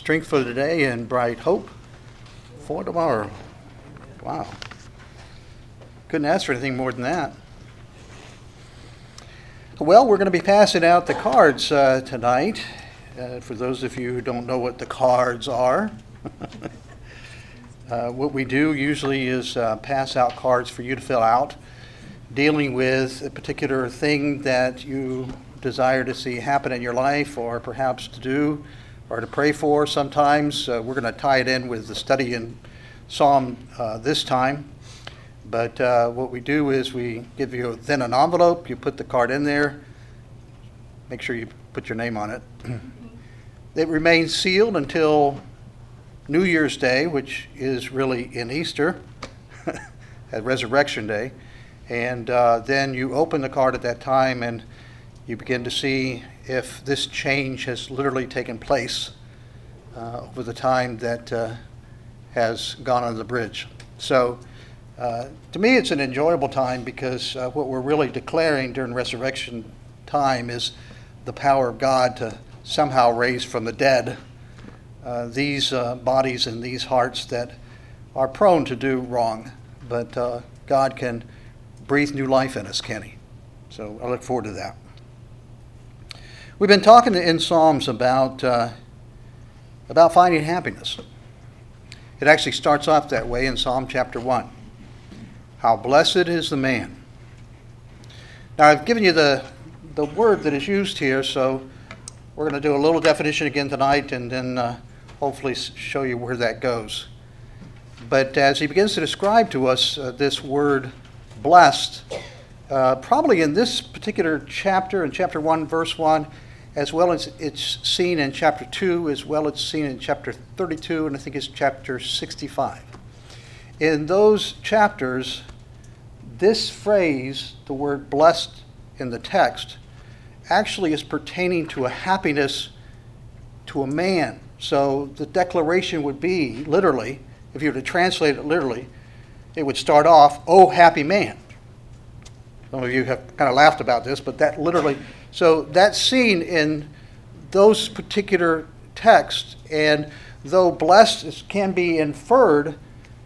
strength for today and bright hope for tomorrow. Wow. Couldn't ask for anything more than that. Well, we're going to be passing out the cards tonight. For those of you who don't know what the cards are, what we do usually is pass out cards for you to fill out, dealing with a particular thing that you desire to see happen in your life, or perhaps to do, or to pray for. Sometimes we're going to tie it in with the study in Psalm this time. But what we do is we give you then an envelope. You put the card in there. Make sure you put your name on it. It remains sealed until New Year's Day, which is really in Easter, at Resurrection Day. And then you open the card at that time and you begin to see if this change has literally taken place over the time that has gone under the bridge. So to me, it's an enjoyable time because what we're really declaring during resurrection time is the power of God to somehow raise from the dead these bodies and these hearts that are prone to do wrong. But God can breathe new life in us, can He? So I look forward to that. We've been talking in Psalms about finding happiness. It actually starts off that way in Psalm chapter 1. How blessed is the man. Now I've given you the word that is used here, so we're going to do a little definition again tonight and then hopefully show you where that goes. But as he begins to describe to us this word blessed, probably in this particular chapter, in chapter 1, verse 1, as well as it's seen in chapter 2, as well as it's seen in chapter 32, and I think it's chapter 65. In those chapters, this phrase, the word blessed in the text, actually is pertaining to a happiness to a man. So the declaration would be, literally, if you were to translate it literally, it would start off, "Oh, happy man." Some of you have kind of laughed about this, but that literally, so that's seen in those particular texts, and though blessed can be inferred, in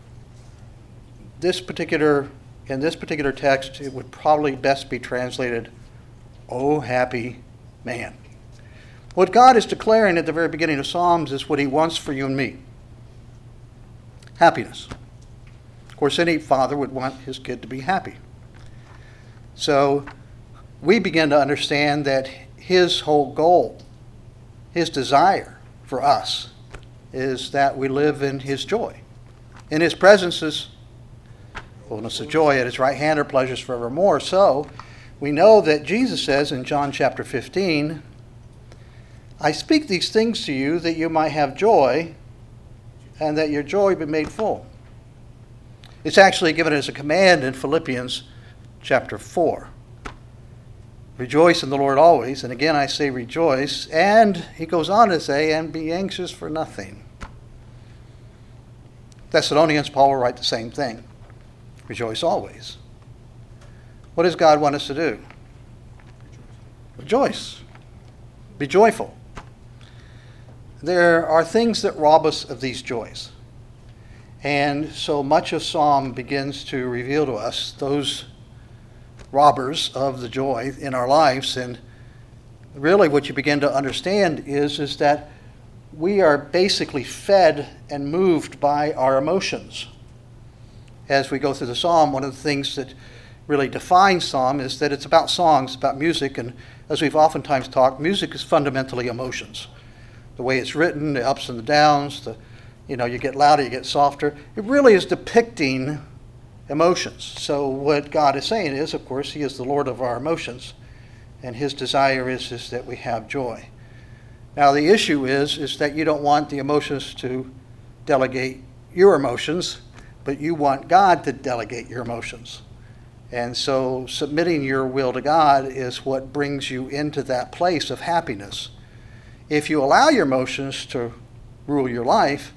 this particular text, it would probably best be translated, "Oh, happy man." What God is declaring at the very beginning of Psalms is what He wants for you and me. Happiness. Of course, any father would want his kid to be happy. So we begin to understand that His whole goal, His desire for us, is that we live in His joy. In His presence is fullness of joy. At His right hand are pleasures forevermore. So we know that Jesus says in John chapter 15, "I speak these things to you that you might have joy, and that your joy be made full." It's actually given as a command in Philippians chapter 4. "Rejoice in the Lord always," and again I say rejoice, and he goes on to say, "and be anxious for nothing." Thessalonians, Paul will write the same thing. Rejoice always. What does God want us to do? Rejoice. Be joyful. There are things that rob us of these joys. And so much of Psalm begins to reveal to us those robbers of the joy in our lives. And really what you begin to understand is that we are basically fed and moved by our emotions. As we go through the Psalm, one of the things that really defines Psalm is that it's about songs, about music, and as we've oftentimes talked, music is fundamentally emotions. The way it's written, the ups and the downs, you get louder, you get softer. It really is depicting emotions. So what God is saying is, of course, He is the Lord of our emotions, and His desire is that we have joy. Now the issue is that you don't want the emotions to delegate your emotions, but you want God to delegate your emotions. And so submitting your will to God is what brings you into that place of happiness. If you allow your emotions to rule your life,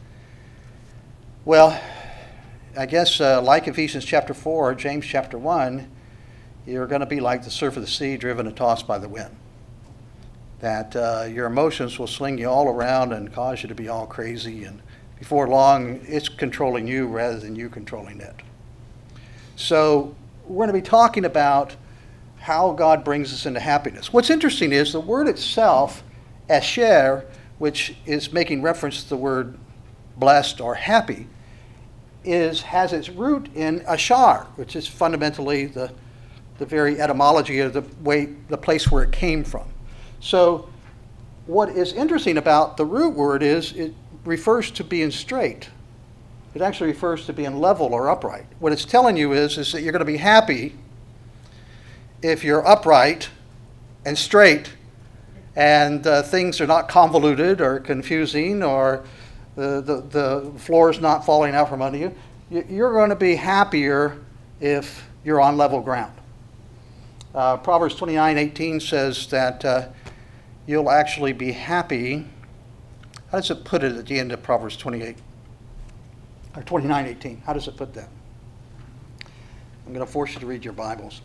well, I guess like Ephesians chapter 4 or James chapter 1, you're going to be like the surf of the sea driven and tossed by the wind. that your emotions will sling you all around and cause you to be all crazy, and before long it's controlling you rather than you controlling it. So we're going to be talking about how God brings us into happiness. What's interesting is the word itself, asher, which is making reference to the word blessed or happy, has its root in ashar, which is fundamentally the very etymology of the place where it came from. So what is interesting about the root word is it refers to being straight. It actually refers to being level or upright. What it's telling you is that you're going to be happy if you're upright and straight, and things are not convoluted or confusing, or the floor is not falling out from under you. You're going to be happier if you're on level ground. Proverbs 29:18 says that you'll actually be happy. How does it put it at the end of Proverbs 28? Or 29:18. How does it put that? I'm going to force you to read your Bibles.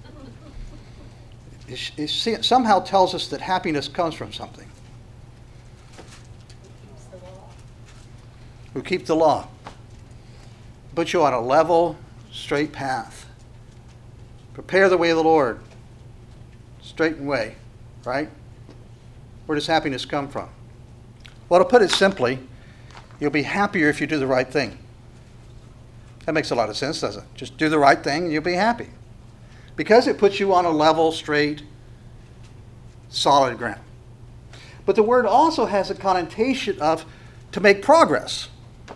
It somehow tells us that happiness comes from something. Who keep the law. Put you on a level, straight path. Prepare the way of the Lord. Straighten way, right? Where does happiness come from? Well, to put it simply, you'll be happier if you do the right thing. That makes a lot of sense, doesn't it? Just do the right thing and you'll be happy. Because it puts you on a level, straight, solid ground. But the word also has a connotation of to make progress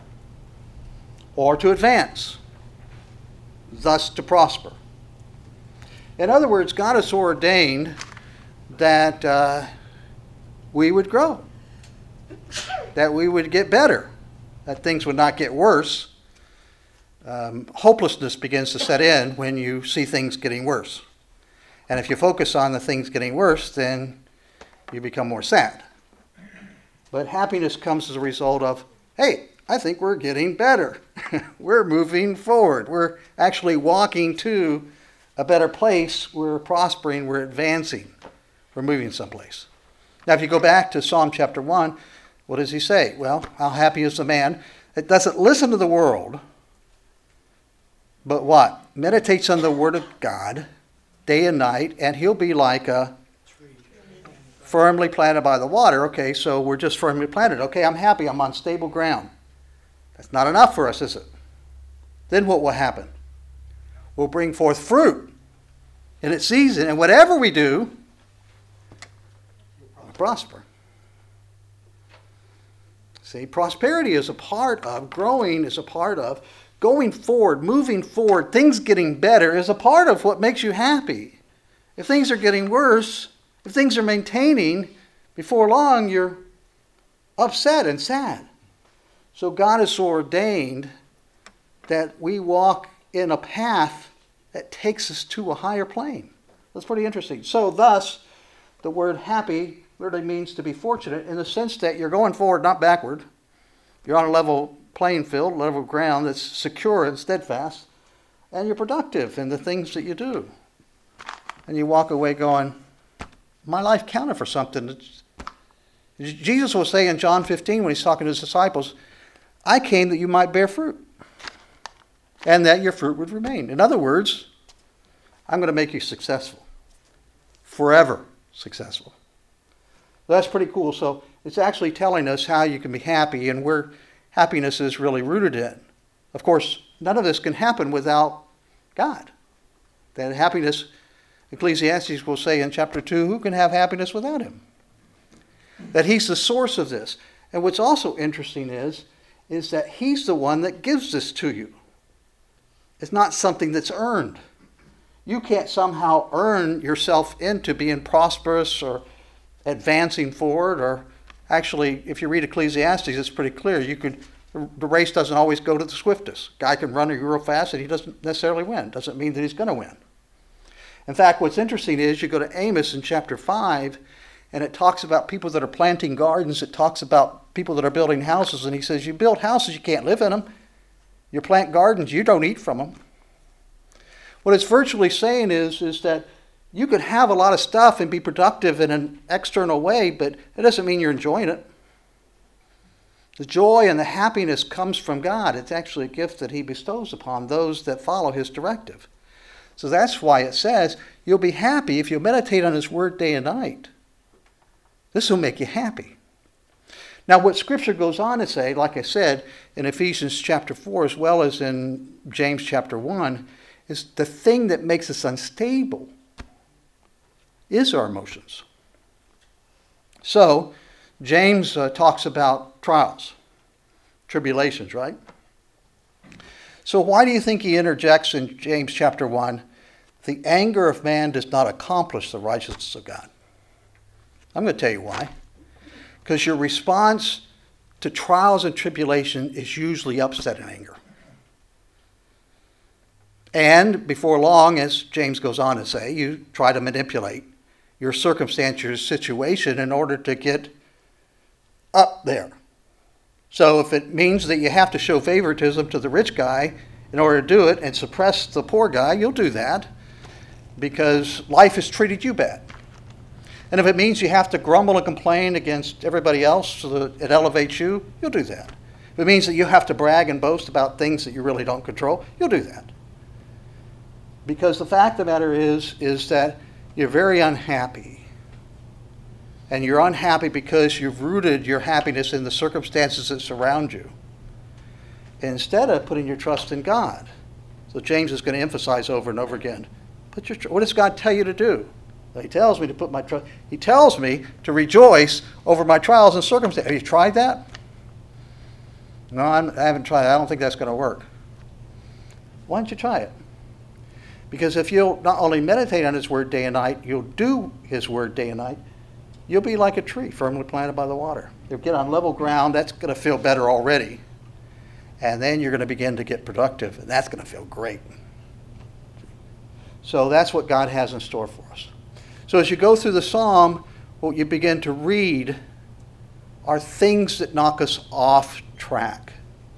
or to advance, thus to prosper. In other words, God has ordained that we would grow, that we would get better, that things would not get worse. Hopelessness begins to set in when you see things getting worse. And if you focus on the things getting worse, then you become more sad. But happiness comes as a result of, hey, I think we're getting better. We're moving forward. We're actually walking to a better place. We're prospering. We're advancing. We're moving someplace. Now, if you go back to Psalm chapter 1, what does he say? Well, how happy is the man that doesn't listen to the world, but what? Meditates on the word of God day and night, and he'll be like a firmly planted by the water. Okay, so we're just firmly planted. Okay, I'm happy. I'm on stable ground. That's not enough for us, is it? Then what will happen? We'll bring forth fruit in its season, and whatever we do, we'll prosper. See, prosperity is a part of growing, is a part of going forward, moving forward, things getting better is a part of what makes you happy. If things are getting worse, if things are maintaining, before long you're upset and sad. So God has ordained that we walk in a path that takes us to a higher plane. That's pretty interesting. So thus, the word happy literally means to be fortunate in the sense that you're going forward, not backward. You're on a level playing field, level ground that's secure and steadfast, and you're productive in the things that you do. And you walk away going, my life counted for something. Jesus will say in John 15 when he's talking to his disciples, I came that you might bear fruit, and that your fruit would remain. In other words, I'm going to make you successful, forever successful. That's pretty cool. So it's actually telling us how you can be happy and where happiness is really rooted in. Of course, none of this can happen without God. That happiness, Ecclesiastes will say in chapter 2, who can have happiness without him? That he's the source of this. And what's also interesting is that he's the one that gives this to you. It's not something that's earned. You can't somehow earn yourself into being prosperous or advancing forward. Or actually, if you read Ecclesiastes, it's pretty clear. The race doesn't always go to the swiftest. Guy can run real fast and he doesn't necessarily win. Doesn't mean that he's going to win. In fact, what's interesting is you go to Amos in chapter 5, and it talks about people that are planting gardens. It talks about people that are building houses. And he says, you build houses, you can't live in them. You plant gardens, you don't eat from them. What it's virtually saying is that You could have a lot of stuff and be productive in an external way, but it doesn't mean you're enjoying it. The joy and the happiness comes from God. It's actually a gift that he bestows upon those that follow his directive. So that's why it says you'll be happy if you meditate on his word day and night. This will make you happy. Now what Scripture goes on to say, like I said, in Ephesians chapter 4 as well as in James chapter 1, is the thing that makes us unstable is our emotions. So James talks about trials, tribulations, right? So why do you think he interjects in James chapter 1, the anger of man does not accomplish the righteousness of God? I'm going to tell you why. Because your response to trials and tribulation is usually upset and anger. And before long, as James goes on to say, you try to manipulate your circumstance, your situation in order to get up there. So if it means that you have to show favoritism to the rich guy in order to do it and suppress the poor guy, you'll do that because life has treated you bad. And if it means you have to grumble and complain against everybody else so that it elevates you, you'll do that. If it means that you have to brag and boast about things that you really don't control, you'll do that. Because the fact of the matter is that you're very unhappy. And you're unhappy because you've rooted your happiness in the circumstances that surround you, instead of putting your trust in God. So James is going to emphasize over and over again, what does God tell you to do? Well, he tells me to put my trust. He tells me to rejoice over my trials and circumstances. Have you tried that? No, I haven't tried it. I don't think that's going to work. Why don't you try it? Because if you'll not only meditate on his word day and night, you'll do his word day and night, you'll be like a tree firmly planted by the water. You'll get on level ground. That's going to feel better already. And then you're going to begin to get productive, and that's going to feel great. So that's what God has in store for us. So as you go through the psalm, what you begin to read are things that knock us off track.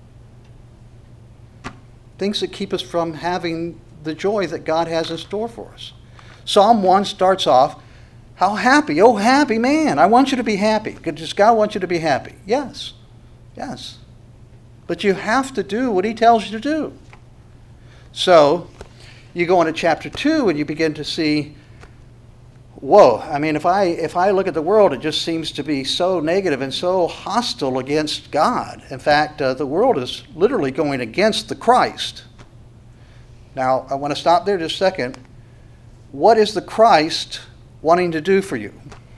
Things that keep us from having the joy that God has in store for us. Psalm 1 starts off, how happy, oh happy man, I want you to be happy. Does God want you to be happy? Yes, yes. But you have to do what he tells you to do. So you go into chapter 2 and you begin to see, whoa, I mean, if I look at the world, it just seems to be so negative and so hostile against God. In fact, the world is literally going against the Christ. Now, I want to stop there just a second. What is the Christ wanting to do for you?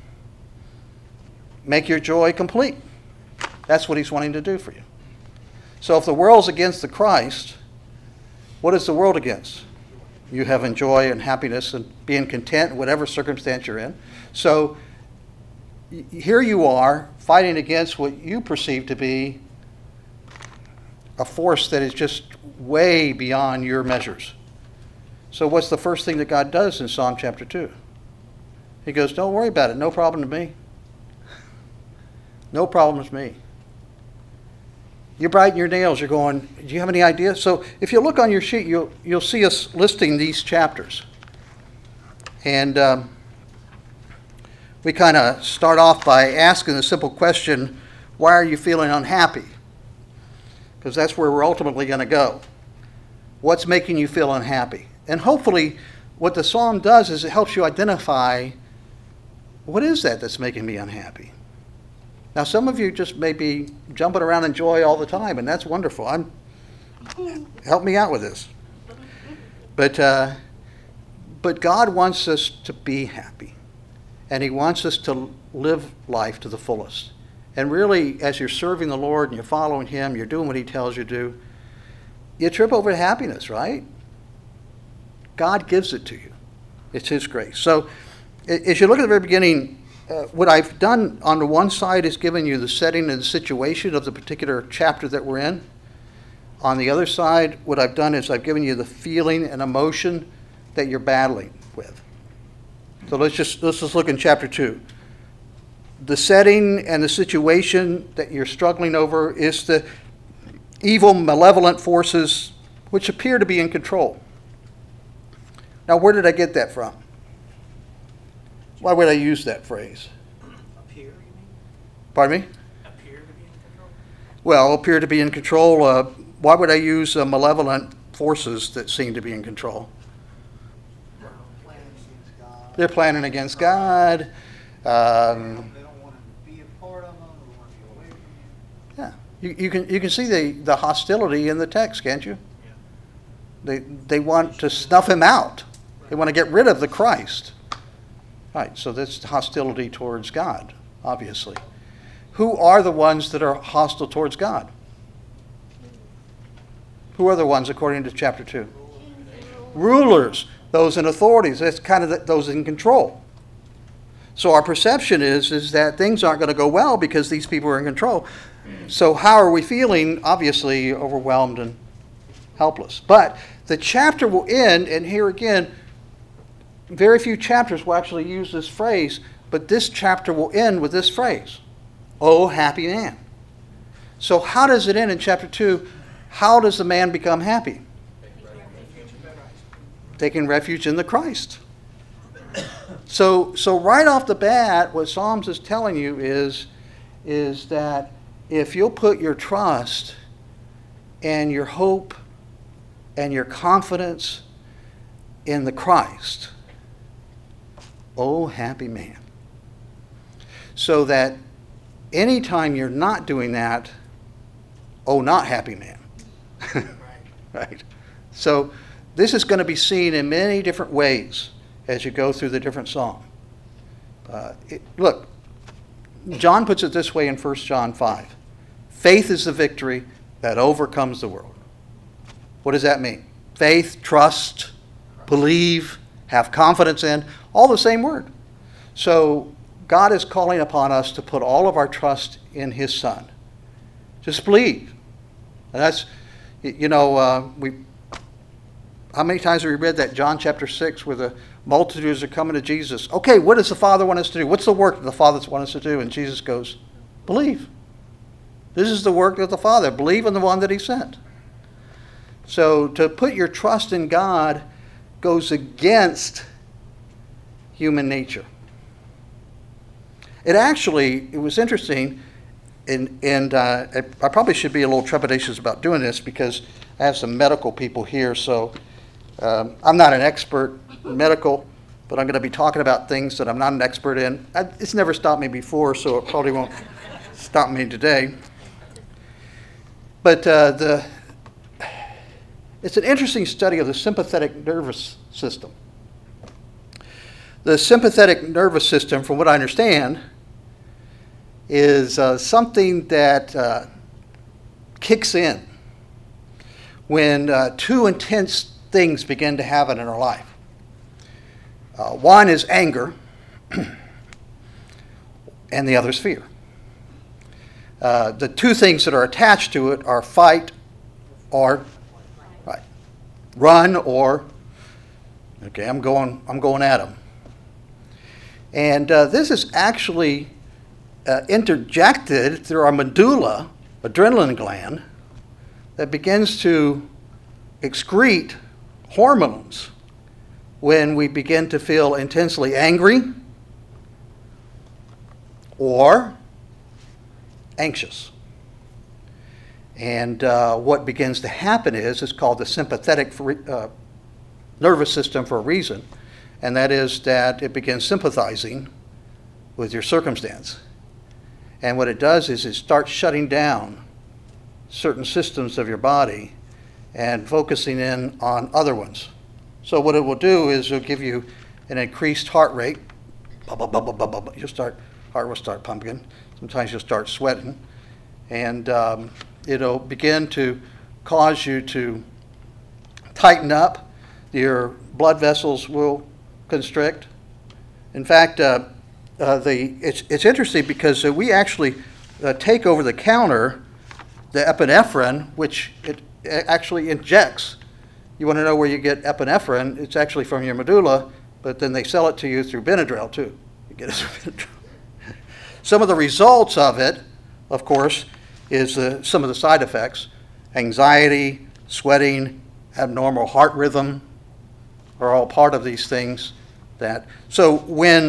Make your joy complete. That's what he's wanting to do for you. So if the world's against the Christ, what is the world against? You having joy and happiness and being content in whatever circumstance you're in. So here you are fighting against what you perceive to be a force that is just way beyond your measures. So what's the first thing that God does in Psalm chapter 2? He goes, don't worry about it. No problem to me. No problem with me. You brighten your nails. You're going, do you have any idea? So if you look on your sheet, you'll see us listing these chapters. And we kind of start off by asking the simple question, why are you feeling unhappy? Because that's where we're ultimately going to go. What's making you feel unhappy? And hopefully what the psalm does is it helps you identify, what is that that's making me unhappy? Now some of you just may be jumping around in joy all the time, and that's wonderful. Help me out with this. But God wants us to be happy. And he wants us to live life to the fullest. And really, as you're serving the Lord and you're following him, you're doing what he tells you to do, you trip over to happiness, right? God gives it to you. It's his grace. So as you look at the very beginning, what I've done on the one side is given you the setting and the situation of the particular chapter that we're in. On the other side, what I've done is I've given you the feeling and emotion that you're battling with. So let's just look in chapter 2. The setting and the situation that you're struggling over is the evil, malevolent forces which appear to be in control. Now, where did I get that from? Why would I use that phrase? Appear, you mean? Pardon me? Appear to be in control? Well, appear to be in control. Why would I use malevolent forces that seem to be in control? Planning against God. They're planning against God. They don't want to be a part of them. They want to be away from you. Yeah, you can see the hostility in the text, can't you? They want to snuff him out. They want to get rid of the Christ. Right, so that's hostility towards God, obviously. Who are the ones that are hostile towards God? Who are the ones according to chapter 2? Rulers, those in authorities. That's kind of those in control. So our perception is that things aren't going to go well because these people are in control. So how are we feeling? Obviously overwhelmed and helpless. But the chapter will end, and here again, very few chapters will actually use this phrase, but this chapter will end with this phrase, "Oh, happy man." So how does it end in chapter 2? How does the man become happy? Taking refuge in the Christ. So right off the bat, what Psalms is telling you is that if you'll put your trust and your hope and your confidence in the Christ, oh, happy man. So that anytime you're not doing that, oh, not happy man. Right. So this is going to be seen in many different ways as you go through the different psalms. Look, John puts it this way in 1 John 5. Faith is the victory that overcomes the world. What does that mean? Faith, trust, believe, have confidence in, all the same word. So God is calling upon us to put all of our trust in his Son. Just believe. And that's, how many times have we read that John chapter 6 where the multitudes are coming to Jesus? Okay, what does the Father want us to do? What's the work that the Father wants us to do? And Jesus goes, believe. This is the work of the Father. Believe in the one that he sent. So to put your trust in God goes against human nature. It was interesting, and I probably should be a little trepidatious about doing this because I have some medical people here, so I'm not an expert in medical, but I'm going to be talking about things that I'm not an expert in. It's never stopped me before, so it probably won't stop me today. But it's an interesting study of the sympathetic nervous system. The sympathetic nervous system, from what I understand, is something that kicks in when two intense things begin to happen in our life. One is anger, and the other is fear. The two things that are attached to it are fight or run, or okay, I'm going at them. And this is actually interjected through our medulla, adrenaline gland, that begins to excrete hormones when we begin to feel intensely angry or anxious. And what begins to happen is called the sympathetic nervous system for a reason, and that is that it begins sympathizing with your circumstance. And what it does is it starts shutting down certain systems of your body and focusing in on other ones. So what it will do is it'll give you an increased heart rate. Heart will start pumping. Sometimes you'll start sweating. And it'll begin to cause you to tighten up. Your blood vessels will constrict. In fact, it's interesting because we actually take over the counter the epinephrine, which it actually injects. You want to know where you get epinephrine? It's actually from your medulla, but then they sell it to you through Benadryl too. You get it through Benadryl. Some of the results of it, of course, is some of the side effects: anxiety, sweating, abnormal heart rhythm are all part of these things. So when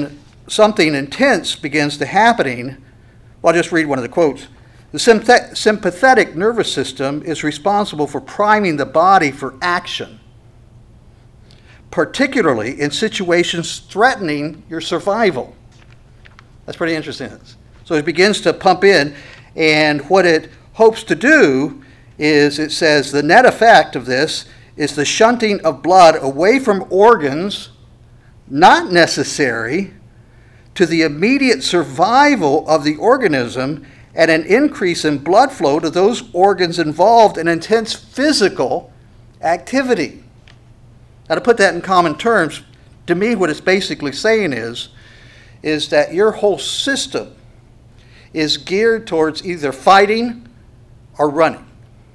something intense begins to happening, well, I'll just read one of the quotes. The sympathetic nervous system is responsible for priming the body for action, particularly in situations threatening your survival. That's pretty interesting. So it begins to pump in, and what it hopes to do is, it says, the net effect of this is the shunting of blood away from organs not necessary to the immediate survival of the organism, and an increase in blood flow to those organs involved in intense physical activity. Now, to put that in common terms, to me what it's basically saying is that your whole system is geared towards either fighting or running.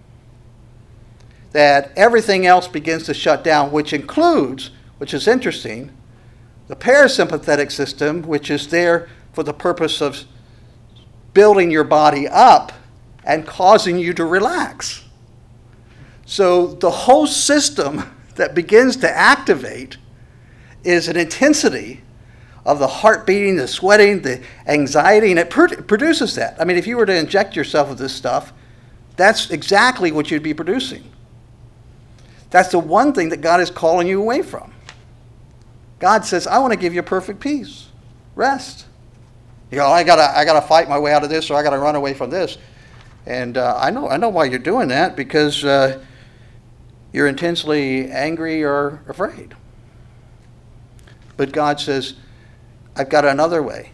That everything else begins to shut down, which includes, which is interesting, the parasympathetic system, which is there for the purpose of building your body up and causing you to relax. So the whole system that begins to activate is an intensity of the heart beating, the sweating, the anxiety, and it produces that. I mean, if you were to inject yourself with this stuff, that's exactly what you'd be producing. That's the one thing that God is calling you away from. God says, I want to give you perfect peace, rest. You know, I gotta fight my way out of this, or I gotta run away from this. And I know why you're doing that, because you're intensely angry or afraid. But God says, I've got another way.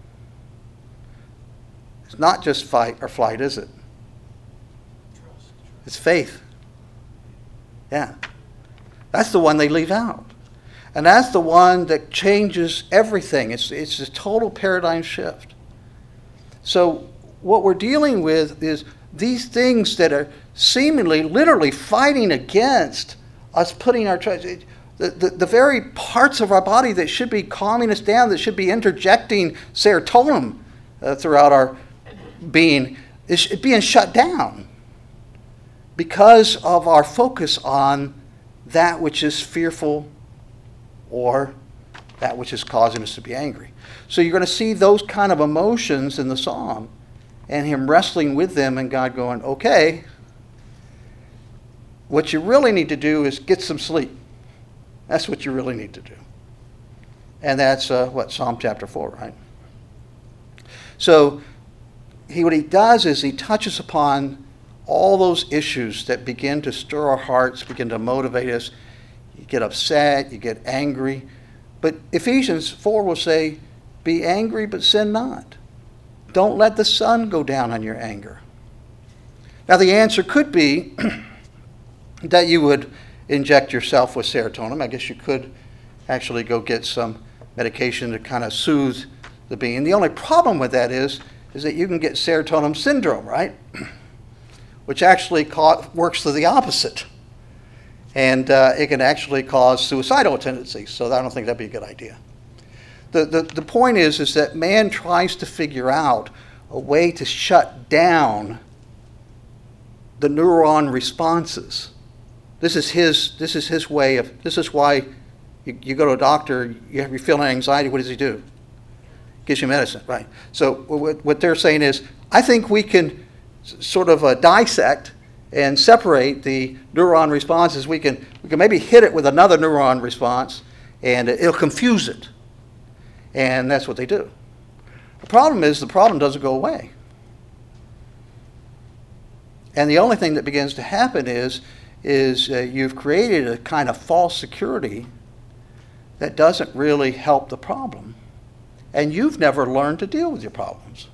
It's not just fight or flight, is it? It's faith. Yeah. That's the one they leave out. And that's the one that changes everything. It's a total paradigm shift. So what we're dealing with is these things that are seemingly, literally fighting against us putting our trust. The very parts of our body that should be calming us down, that should be interjecting serotonin throughout our being, is being shut down because of our focus on that which is fearful or that which is causing us to be angry. So you're going to see those kind of emotions in the psalm, and him wrestling with them, and God going, okay, what you really need to do is get some sleep. That's what you really need to do. And that's Psalm chapter 4, right? So what he does is he touches upon all those issues that begin to stir our hearts, begin to motivate us. You get upset, you get angry. But Ephesians 4 will say, be angry but sin not. Don't let the sun go down on your anger. Now the answer could be that you would inject yourself with serotonin. I guess you could actually go get some medication to kind of soothe the being. The only problem with that is that you can get serotonin syndrome, right? Which actually works to the opposite. And it can actually cause suicidal tendencies. So I don't think that'd be a good idea. The point is that man tries to figure out a way to shut down the neuron responses. This is his way of. This is why you go to a doctor. You're feeling anxiety. What does he do? Gives you medicine, right? So what they're saying is, I think we can sort of dissect and separate the neuron responses. We can maybe hit it with another neuron response, and it'll confuse it. And that's what they do. The problem is the problem doesn't go away. And the only thing that begins to happen is you've created a kind of false security that doesn't really help the problem. And you've never learned to deal with your problems.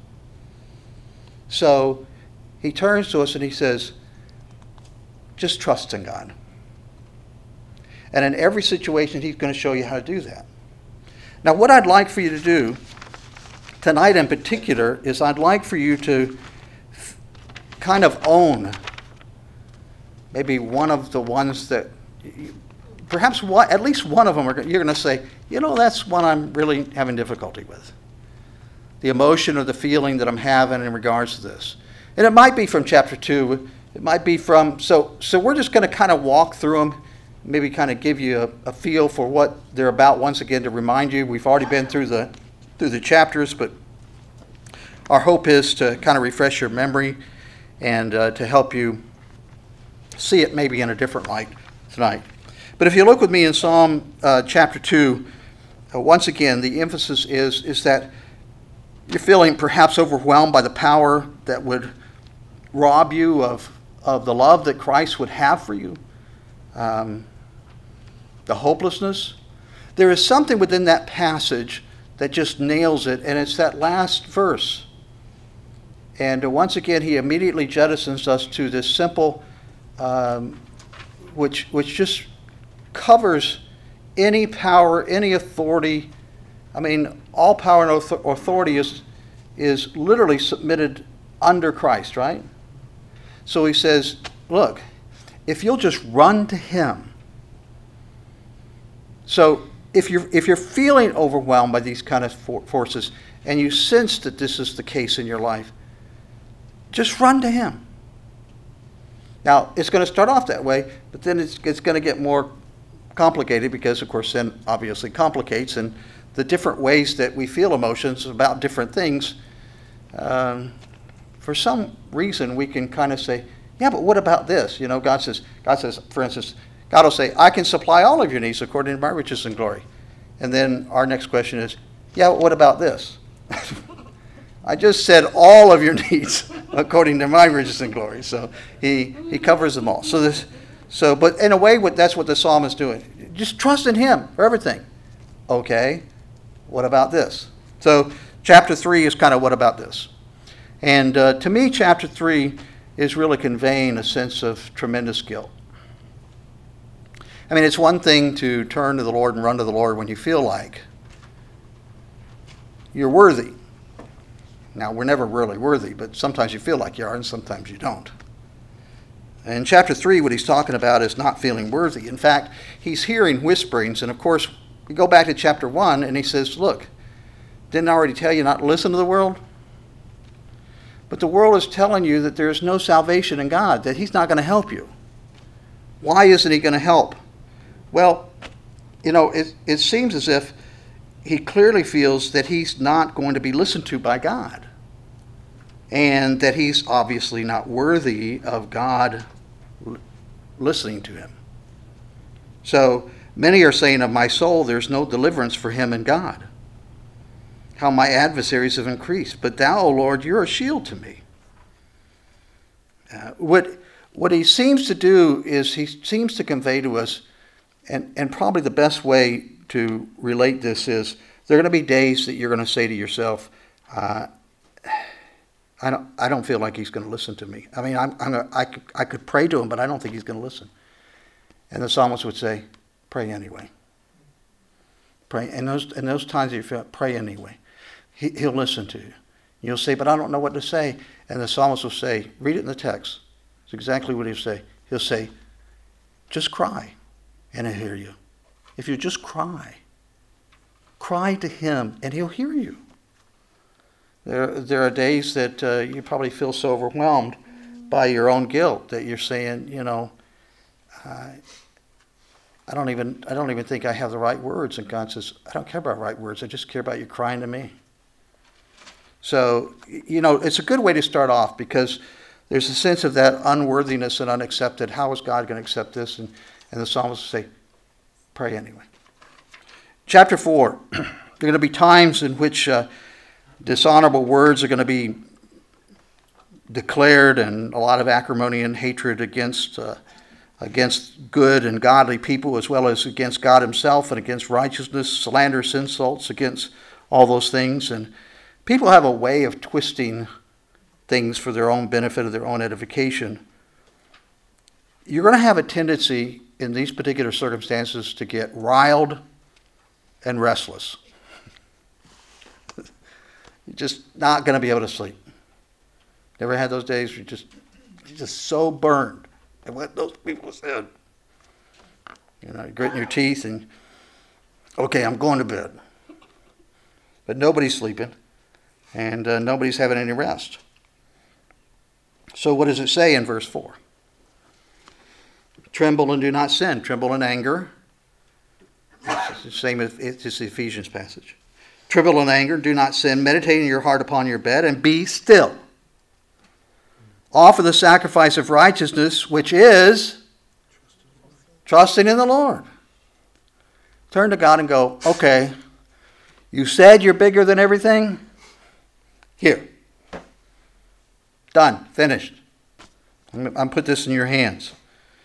So he turns to us and he says, just trust in God. And in every situation, he's going to show you how to do that. Now, what I'd like for you to do tonight in particular is I'd like for you to kind of own maybe one of the ones that, perhaps at least one of them you're going to say, that's one I'm really having difficulty with. The emotion or the feeling that I'm having in regards to this. And it might be from chapter 2. It might be from, so we're just going to kind of walk through them, maybe kind of give you a feel for what they're about once again to remind you. We've already been through the through the chapters, but our hope is to kind of refresh your memory and to help you see it maybe in a different light tonight. But if you look with me in Psalm chapter 2, once again, the emphasis is that you're feeling perhaps overwhelmed by the power that would rob you of the love that Christ would have for you, the hopelessness. There is something within that passage that just nails it, and it's that last verse. And once again, he immediately jettisons us to this simple, which just covers any power, any authority. I mean, all power and authority is literally submitted under Christ, right? So he says, look, if you'll just run to him. So if you're feeling overwhelmed by these kind of forces, and you sense that this is the case in your life, just run to him. Now, it's going to start off that way, but then it's going to get more complicated because, of course, sin obviously complicates, and the different ways that we feel emotions about different things, for some reason we can kind of say, yeah, but what about this? You know, God says, for instance, God will say, I can supply all of your needs according to my riches and glory. And then our next question is, yeah, but what about this? I just said all of your needs according to my riches and glory. So he covers them all. But in a way, that's what the psalm is doing. Just trust in him for everything. Okay, what about this? So chapter 3 is kind of what about this? And to me, chapter 3 is really conveying a sense of tremendous guilt. I mean, it's one thing to turn to the Lord and run to the Lord when you feel like you're worthy. Now, we're never really worthy, but sometimes you feel like you are and sometimes you don't. In chapter 3, what he's talking about is not feeling worthy. In fact, he's hearing whisperings. And of course, we go back to chapter 1 and he says, look, didn't I already tell you not to listen to the world? But the world is telling you that there is no salvation in God, that he's not going to help you. Why isn't he going to help? Well, you know, it seems as if he clearly feels that he's not going to be listened to by God, and that he's obviously not worthy of God listening to him. So many are saying of my soul, there's no deliverance for him in God. How my adversaries have increased. But thou, O Lord, you're a shield to me. What he seems to do is he seems to convey to us, and probably the best way to relate this is, there are going to be days that you're going to say to yourself, I don't feel like he's going to listen to me. I mean, I could pray to him, but I don't think he's going to listen. And the psalmist would say, pray anyway. Pray. In those times that you feel, pray anyway. He'll listen to you. You'll say, but I don't know what to say. And the psalmist will say, read it in the text. It's exactly what he'll say. He'll say, just cry, and he'll hear you. If you just cry to him, and he'll hear you. There are days that you probably feel so overwhelmed by your own guilt that you're saying, you know, I don't even think I have the right words. And God says, I don't care about right words. I just care about you crying to me. So, you know, it's a good way to start off because there's a sense of that unworthiness and unaccepted. How is God going to accept this? And the psalmist will say, pray anyway. Chapter 4, there are going to be times in which dishonorable words are going to be declared, and a lot of acrimony and hatred against good and godly people, as well as against God himself and against righteousness, slanderous insults against all those things. And people have a way of twisting things for their own benefit or their own edification. You're going to have a tendency in these particular circumstances to get riled and restless. You're just not going to be able to sleep. Never had those days where you're just so burned at what those people said. You know, you're gritting your teeth and, okay, I'm going to bed. But nobody's sleeping, and nobody's having any rest. So what does it say in verse 4? Tremble and do not sin. Tremble in anger. It's the same as it's the Ephesians passage. Tremble in anger, do not sin. Meditate in your heart upon your bed, and be still. Offer the sacrifice of righteousness, which is trusting in the Lord. Turn to God and go, okay, you said you're bigger than everything? Here. Done. Finished. I'm put this in your hands.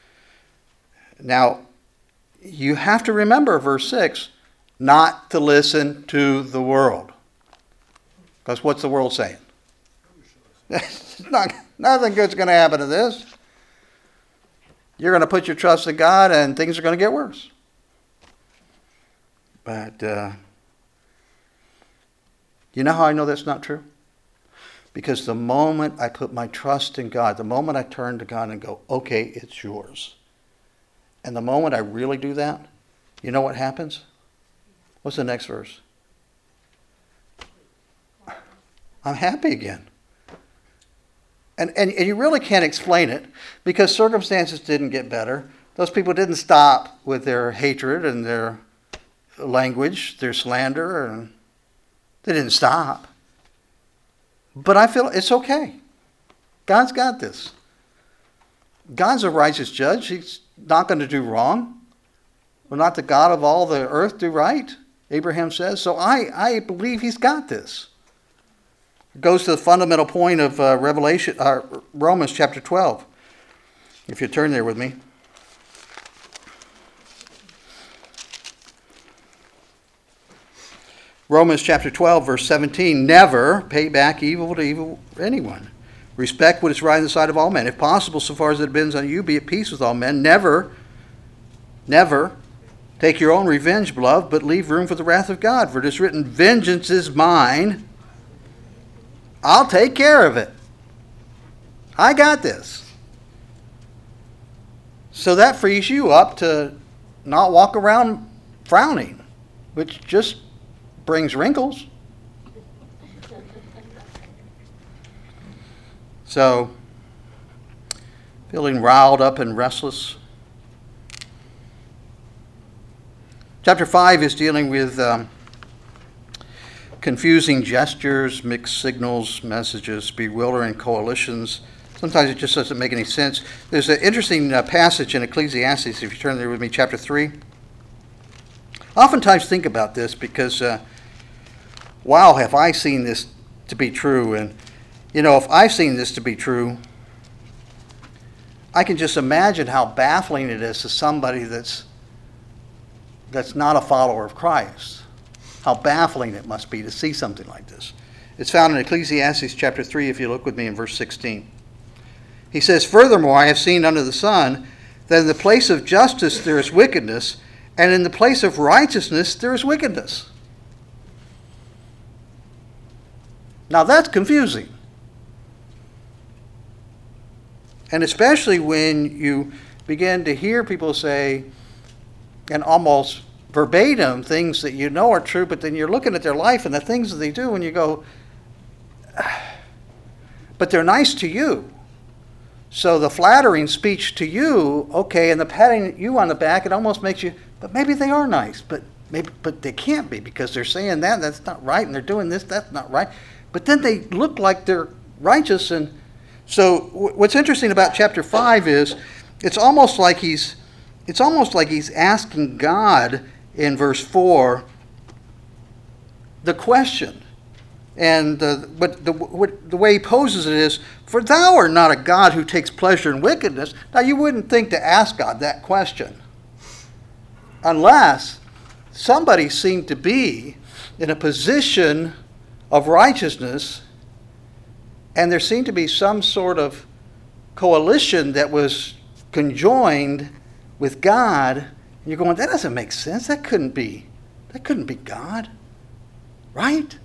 Now, you have to remember verse 6, not to listen to the world. Because what's the world saying? Nothing good's going to happen to this. You're going to put your trust in God and things are going to get worse. But you know how I know that's not true? Because the moment I put my trust in God, the moment I turn to God and go, okay, it's yours. And the moment I really do that, you know what happens? What's the next verse? I'm happy again. And you really can't explain it because circumstances didn't get better. Those people didn't stop with their hatred and their language, their slander, and they didn't stop. But I feel it's okay. God's got this. God's a righteous judge. He's not going to do wrong. Will not the God of all the earth do right? Abraham says. So I believe he's got this. It goes to the fundamental point of Romans chapter 12. If you turn there with me. Romans chapter 12, verse 17. Never pay back evil to evil anyone. Respect what is right in the sight of all men. If possible, so far as it depends on you, be at peace with all men. Never take your own revenge, beloved, but leave room for the wrath of God. For it is written, vengeance is mine. I'll take care of it. I got this. So that frees you up to not walk around frowning, which just brings wrinkles. So, feeling riled up and restless. Chapter 5 is dealing with confusing gestures, mixed signals, messages, bewildering coalitions. Sometimes it just doesn't make any sense. There's an interesting passage in Ecclesiastes, if you turn there with me, chapter 3. I oftentimes think about this because, wow, have I seen this to be true. And, you know, if I've seen this to be true, I can just imagine how baffling it is to somebody that's not a follower of Christ. How baffling it must be to see something like this. It's found in Ecclesiastes chapter 3, if you look with me in verse 16. He says, furthermore, I have seen under the sun that in the place of justice there is wickedness, and in the place of righteousness there is wickedness. Now that's confusing. And especially when you begin to hear people say, and almost verbatim, things that you know are true, but then you're looking at their life and the things that they do, and you go, but they're nice to you. So the flattering speech to you, okay, and the patting you on the back, it almost makes you, but maybe they are nice, but they can't be because they're saying that's not right, and they're doing this, that's not right. But then they look like they're righteous. And so what's interesting about chapter 5 is it's almost like he's asking God in verse 4 the question. And but the way he poses it is, for thou art not a God who takes pleasure in wickedness. Now you wouldn't think to ask God that question unless somebody seemed to be in a position of righteousness and there seemed to be some sort of coalition that was conjoined with God. And you're going, that doesn't make sense. That couldn't be God. Right?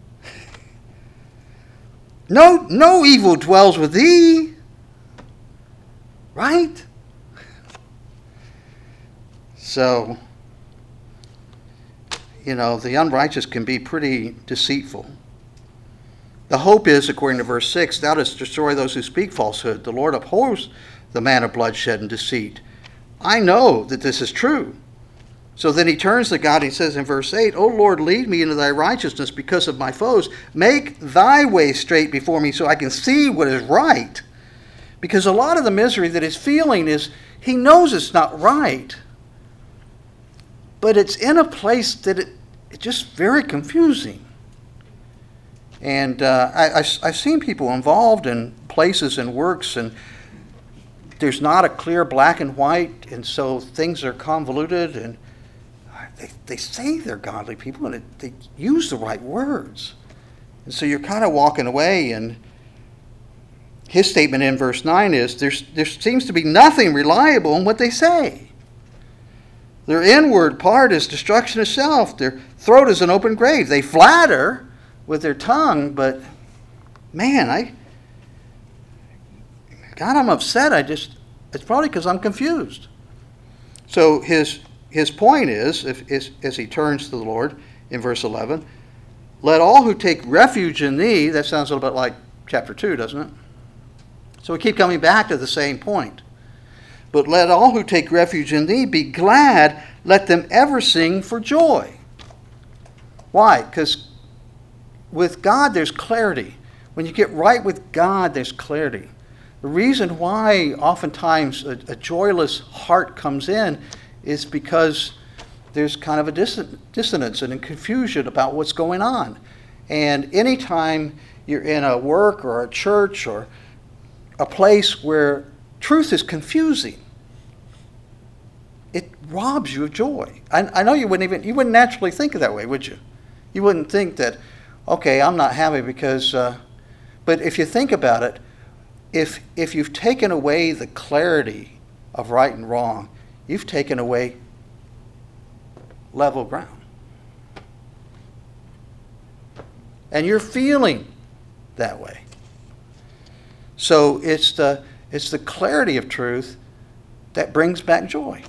No evil dwells with thee. Right? So, you know, the unrighteous can be pretty deceitful. The hope is, according to verse 6, thou dost destroy those who speak falsehood. The Lord abhors the man of bloodshed and deceit. I know that this is true. So then he turns to God and he says in verse 8, O Lord, lead me into thy righteousness because of my foes. Make thy way straight before me so I can see what is right. Because a lot of the misery that he's feeling is he knows it's not right. But it's in a place that it's just very confusing. And I've seen people involved in places and works, and there's not a clear black and white, and so things are convoluted, and they say they're godly people, and they use the right words. And so you're kind of walking away, and his statement in verse 9 is, there seems to be nothing reliable in what they say. Their inward part is destruction itself. Their throat is an open grave. They flatter with their tongue, but man, God, I'm upset. It's probably because I'm confused. So his point is, as he turns to the Lord in verse 11, let all who take refuge in thee, that sounds a little bit like chapter 2, doesn't it? So we keep coming back to the same point. But let all who take refuge in thee be glad, let them ever sing for joy. Why? Because with God there's clarity. When you get right with God, there's clarity. The reason why oftentimes a joyless heart comes in is because there's kind of a dissonance and a confusion about what's going on. And anytime you're in a work or a church or a place where truth is confusing, it robs you of joy. I know you wouldn't naturally think of that way, would you? You wouldn't think that, okay, I'm not happy because, but if you think about it, if you've taken away the clarity of right and wrong, you've taken away level ground. And you're feeling that way. So it's the clarity of truth that brings back joy.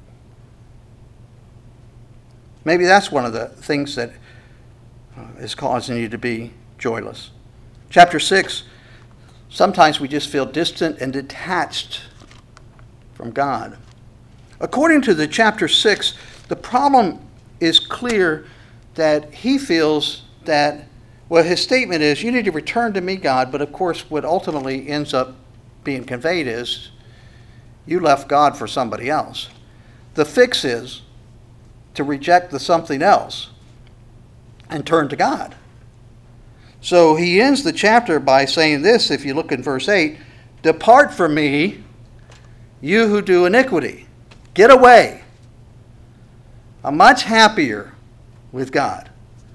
Maybe that's one of the things that is causing you to be joyless. Chapter 6, sometimes we just feel distant and detached from God. According to the chapter 6, the problem is clear that he feels that, well, his statement is, you need to return to me, God, but of course what ultimately ends up being conveyed is, you left God for somebody else. The fix is to reject the something else and turn to God. So he ends the chapter by saying this, if you look in verse 8, depart from me, you who do iniquity. Get away. I'm much happier with God.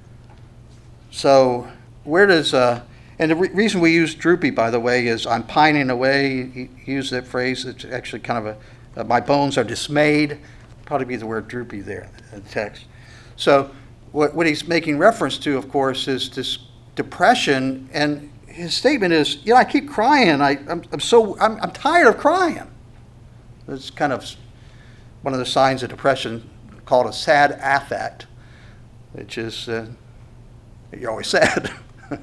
So where does, and the reason we use droopy, by the way, is I'm pining away. He used that phrase. It's actually kind of my bones are dismayed. Probably be the word droopy there in the text. So what he's making reference to, of course, is this depression, and his statement is, I keep crying. I'm tired of crying. It's kind of one of the signs of depression called a sad affect, which is you're always sad.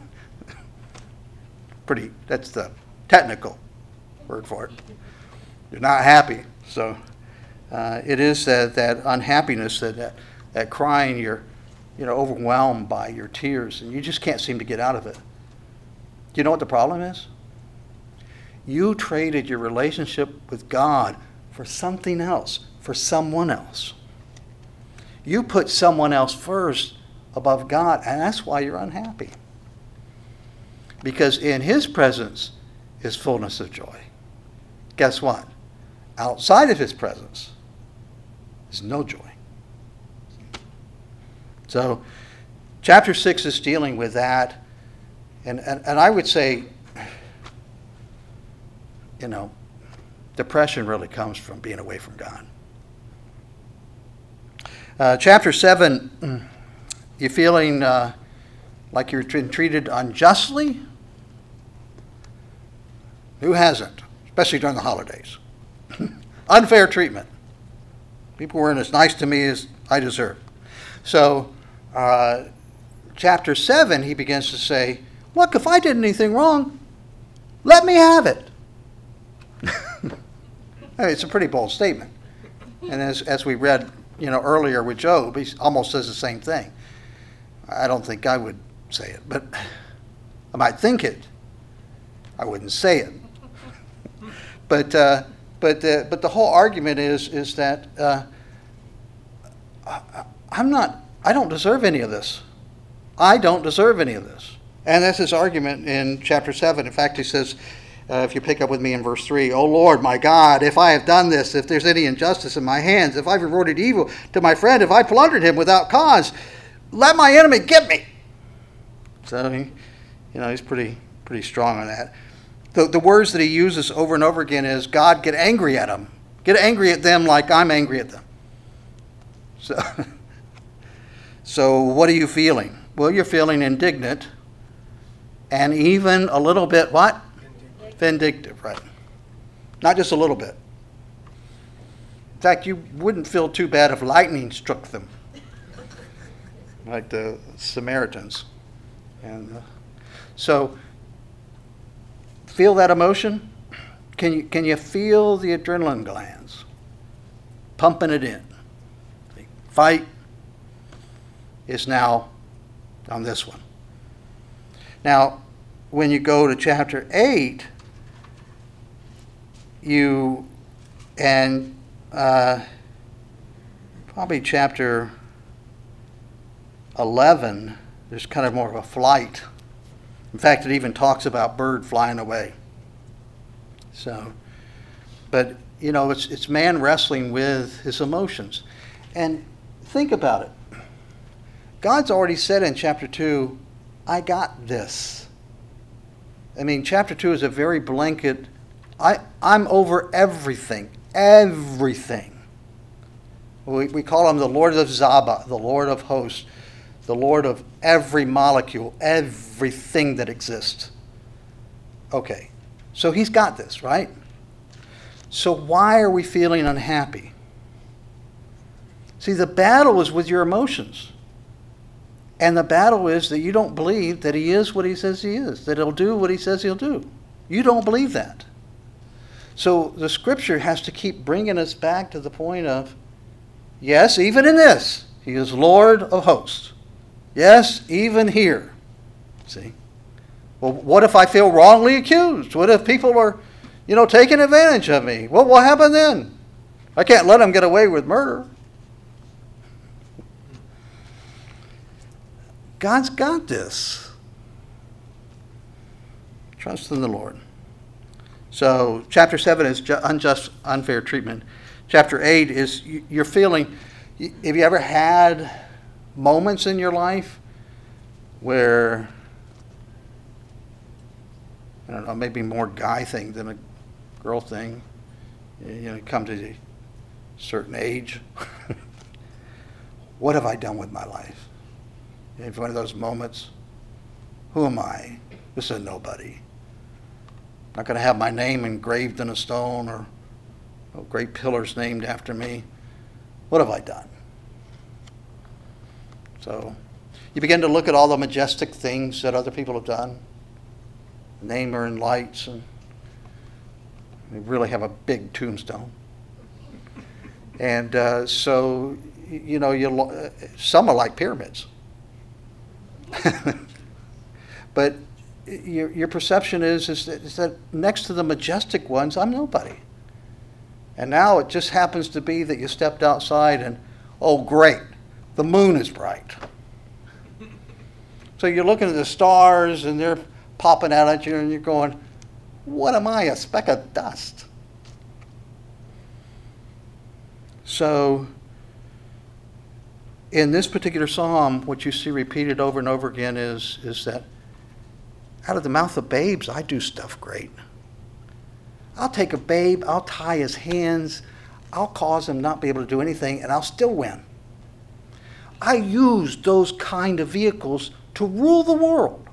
That's the technical word for it. You're not happy. So it is that unhappiness, that crying, you're overwhelmed by your tears, and you just can't seem to get out of it. Do you know what the problem is? You traded your relationship with God for something else, for someone else. You put someone else first above God, and that's why you're unhappy. Because in his presence is fullness of joy. Guess what? Outside of his presence is no joy. So chapter 6 is dealing with that. And I would say, depression really comes from being away from God. Chapter 7, you feeling like you're been treated unjustly? Who hasn't? Especially during the holidays. Unfair treatment. People weren't as nice to me as I deserve. So, chapter 7, he begins to say, look, if I did anything wrong, let me have it. It's a pretty bold statement. And as we read earlier with Job. He almost says the same thing. I don't think I would say it, but I might think it. I wouldn't say it. But the whole argument is that I don't deserve any of this. I don't deserve any of this. And that's his argument in chapter 7. In fact, he says, if you pick up with me in verse 3, "O Lord, my God, if I have done this, if there's any injustice in my hands, if I've rewarded evil to my friend, if I plundered him without cause, let my enemy get me." So, he's pretty strong on that. The words that he uses over and over again is, "God, get angry at them. Get angry at them like I'm angry at them." So what are you feeling? Well, you're feeling indignant and even a little bit what? Vindictive, right? Not just a little bit. In fact, you wouldn't feel too bad if lightning struck them, like the Samaritans. And so, feel that emotion? Can you feel the adrenaline glands pumping it in? The fight is now on this one. Now, when you go to chapter 8, probably chapter 11, there's kind of more of a flight. In fact, it even talks about bird flying away. So, but it's man wrestling with his emotions. And think about it. God's already said in chapter 2, "I got this." I mean, chapter 2 is a very blanket, I'm over everything. Everything. We call him the Lord of Zaba, the Lord of hosts, the Lord of every molecule, everything that exists. Okay, so he's got this, right? So why are we feeling unhappy? See, the battle is with your emotions. And the battle is that you don't believe that he is what he says he is, that he'll do what he says he'll do. You don't believe that. So the scripture has to keep bringing us back to the point of, yes, even in this, he is Lord of hosts. Yes, even here. See? Well, what if I feel wrongly accused? What if people are, taking advantage of me? What will happen then? I can't let them get away with murder. God's got this. Trust in the Lord. So chapter 7 is unjust, unfair treatment. Chapter 8 is you're feeling, have you ever had moments in your life where, I don't know, maybe more guy thing than a girl thing, come to a certain age. What have I done with my life? It's one of those moments. Who am I? This is nobody. Not going to have my name engraved in a stone or great pillars named after me. What have I done? So you begin to look at all the majestic things that other people have done. Name her in lights, and they really have a big tombstone. And so, some are like pyramids. But your perception is that next to the majestic ones, I'm nobody. And now it just happens to be that you stepped outside and, oh great, the moon is bright. So you're looking at the stars and they're popping out at you and you're going, what am I, a speck of dust? So in this particular psalm, what you see repeated over and over again is that out of the mouth of babes, I do stuff great. I'll take a babe, I'll tie his hands, I'll cause him not be able to do anything, and I'll still win. I use those kind of vehicles to rule the world.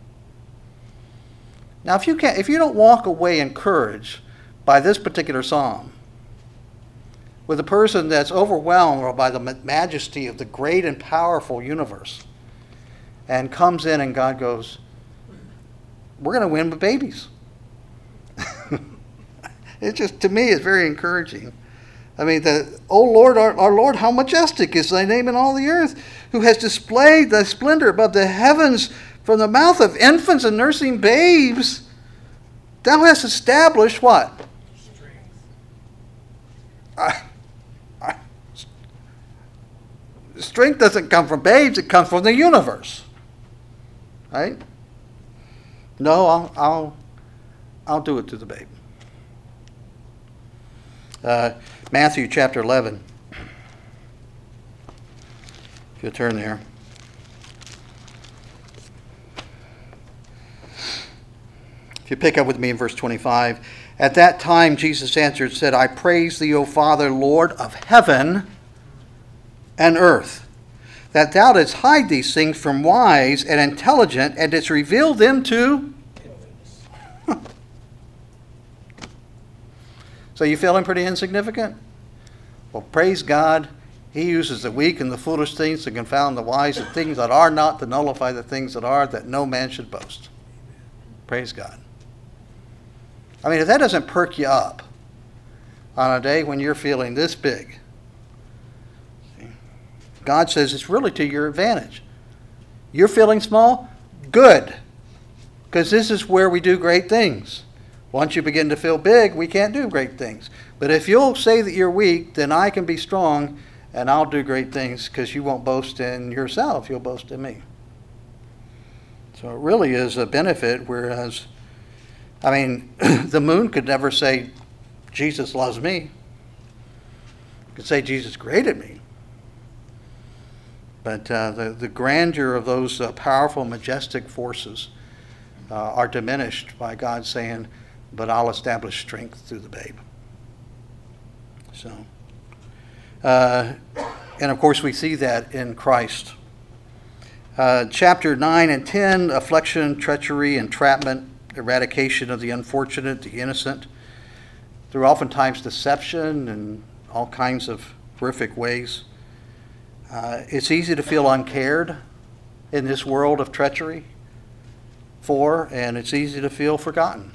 Now, if you don't walk away encouraged by this particular psalm, with a person that's overwhelmed by the majesty of the great and powerful universe, and comes in and God goes, we're going to win with babies. It just, to me, is very encouraging. I mean, O Lord, our Lord, how majestic is thy name in all the earth, who has displayed thy splendor above the heavens from the mouth of infants and nursing babes. Thou hast established what? Strength doesn't come from babes, it comes from the universe. Right? No, I'll do it to the babe. Matthew chapter 11. If you'll turn there. If you pick up with me in verse 25. At that time Jesus answered and said, I praise thee, O Father, Lord of heaven and earth, that thou didst hide these things from wise and intelligent, and didst reveal them to... So you feeling pretty insignificant? Well, praise God. He uses the weak and the foolish things to confound the wise, the things that are not to nullify the things that are, that no man should boast. Praise God. I mean, if that doesn't perk you up on a day when you're feeling this big, God says it's really to your advantage. You're feeling small? Good. Because this is where we do great things. Once you begin to feel big, we can't do great things. But if you'll say that you're weak, then I can be strong and I'll do great things, because you won't boast in yourself, you'll boast in me. So it really is a benefit, whereas, I mean, the moon could never say, Jesus loves me. It could say, Jesus created me. But the grandeur of those powerful, majestic forces are diminished by God saying, but I'll establish strength through the babe. So, and of course we see that in Christ. Chapter 9 and 10, affliction, treachery, entrapment, eradication of the unfortunate, the innocent, through oftentimes deception and all kinds of horrific ways. It's easy to feel uncared in this world of treachery and it's easy to feel forgotten.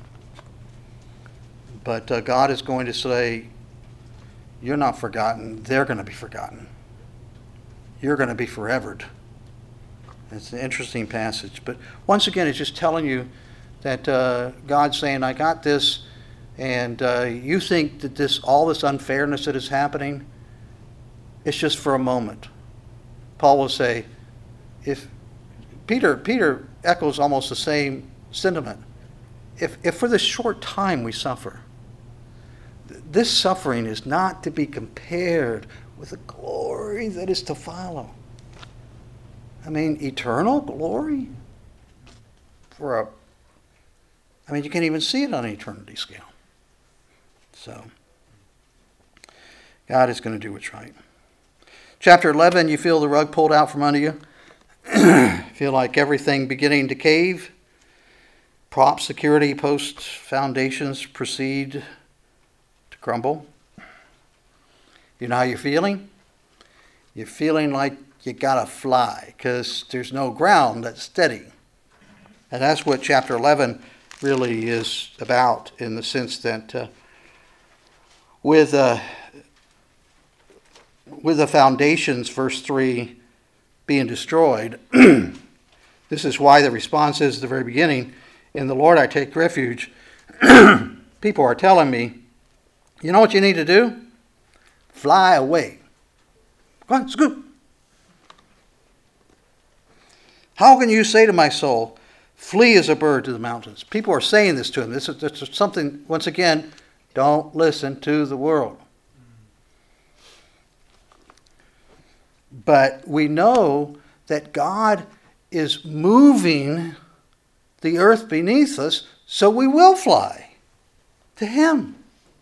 But God is going to say, you're not forgotten, they're going to be forgotten. You're going to be forevered. It's an interesting passage. But once again, it's just telling you that God's saying, I got this, and you think that all this unfairness that is happening, it's just for a moment. Paul will say, if Peter echoes almost the same sentiment. If for this short time we suffer, this suffering is not to be compared with the glory that is to follow. I mean, eternal glory? You can't even see it on an eternity scale. So, God is going to do what's right. Chapter 11, you feel the rug pulled out from under you. Feel like everything beginning to cave. Prop security post foundations proceed to crumble. You know how you're feeling? You're feeling like you gotta fly because there's no ground that's steady. And that's what chapter 11 really is about, in the sense that with the foundations, verse 3, being destroyed, this is why the response is at the very beginning, in the Lord I take refuge. People are telling me, you know what you need to do? Fly away. Go on, scoop. How can you say to my soul, flee as a bird to the mountains? People are saying this to him. This is something, once again, don't listen to the world. But we know that God is moving the earth beneath us, so we will fly to Him.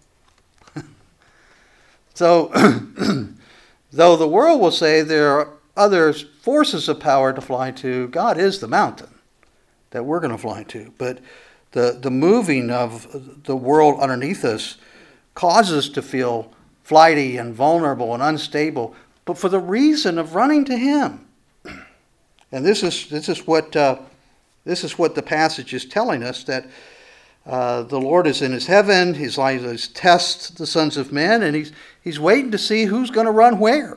So, though the world will say there are other forces of power to fly to, God is the mountain that we're going to fly to. But the moving of the world underneath us causes us to feel flighty and vulnerable and unstable, but for the reason of running to Him. And this is what the passage is telling us, that The Lord is in his heaven. His eyes test the sons of men, and he's waiting to see who's going to run where.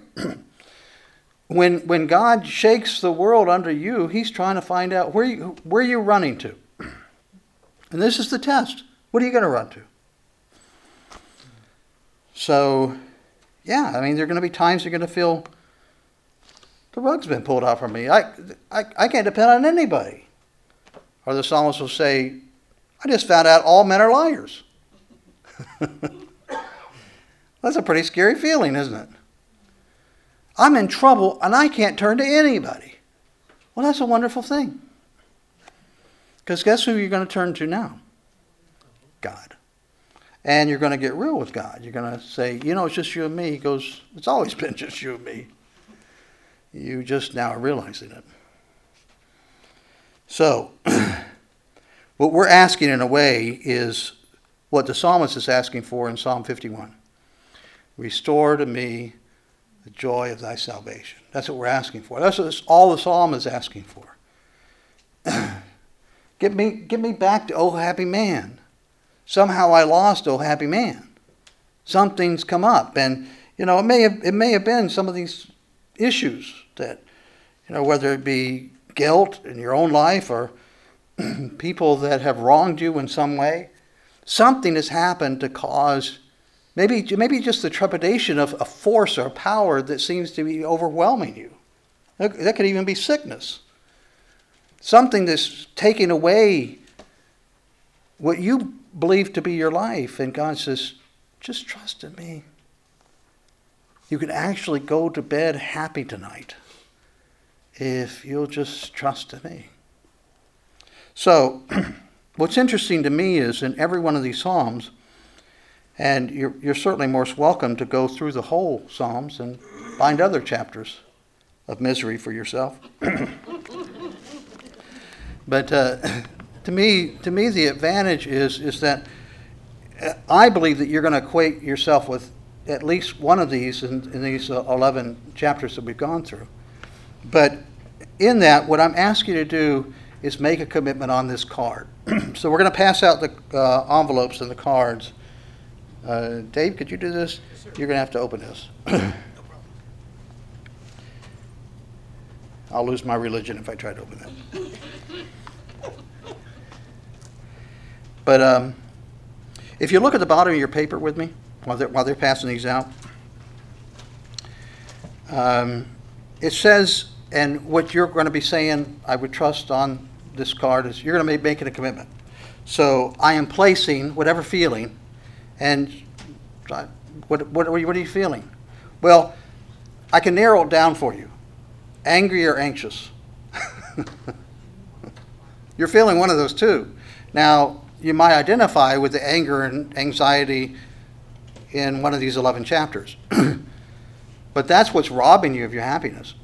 When God shakes the world under you, he's trying to find out where you're running to. And this is the test. What are you going to run to? So, yeah, I mean, there are going to be times you're going to feel the rug's been pulled out from me. I can't depend on anybody. Or the psalmist will say, I just found out all men are liars. That's a pretty scary feeling, isn't it? I'm in trouble and I can't turn to anybody. Well, that's a wonderful thing. Because guess who you're going to turn to now? God. And you're going to get real with God. You're going to say, it's just you and me. He goes, it's always been just you and me. You just now are realizing it. So, what we're asking in a way is what the psalmist is asking for in Psalm 51. Restore to me the joy of thy salvation. That's what we're asking for. That's what all the psalm is asking for. Get me back to, oh happy man. Somehow I lost, oh happy man. Something's come up. And, it may have been some of these issues that, whether it be guilt in your own life or people that have wronged you in some way. Something has happened to cause maybe just the trepidation of a force or power that seems to be overwhelming you. That could even be sickness. Something that's taking away what you believe to be your life. And God says, just trust in me. You can actually go to bed happy tonight if you'll just trust in me. So, what's interesting to me is in every one of these Psalms, and you're certainly most welcome to go through the whole Psalms and find other chapters of misery for yourself. But to me, the advantage is that I believe that you're going to equate yourself with at least one of these in these 11 chapters that we've gone through. But in that, what I'm asking you to do is make a commitment on this card. So we're going to pass out the envelopes and the cards. Dave, could you do this? Yes, sir. You're going to have to open this. No problem. I'll lose my religion if I try to open that. But if you look at the bottom of your paper with me, while they're passing these out, it says, and what you're going to be saying, I would trust on this card, is you're going to be making a commitment. So I am placing whatever feeling, and what are you feeling? Well, I can narrow it down for you. Angry or anxious. You're feeling one of those two. Now, you might identify with the anger and anxiety in one of these 11 chapters. But that's what's robbing you of your happiness.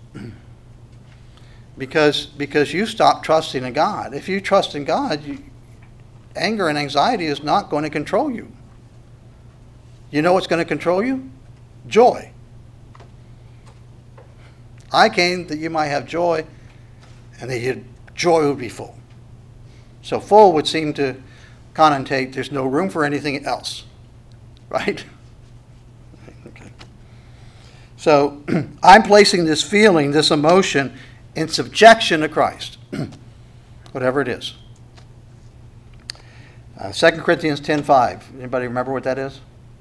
Because you stop trusting in God. If you trust in God, anger and anxiety is not going to control you. You know what's going to control you? Joy. I came that you might have joy, and that your joy would be full. So full would seem to connotate there's no room for anything else. Right? Okay. So I'm placing this feeling, this emotion, in subjection to Christ. Whatever it is. 2 Corinthians 10:5. Anybody remember what that is?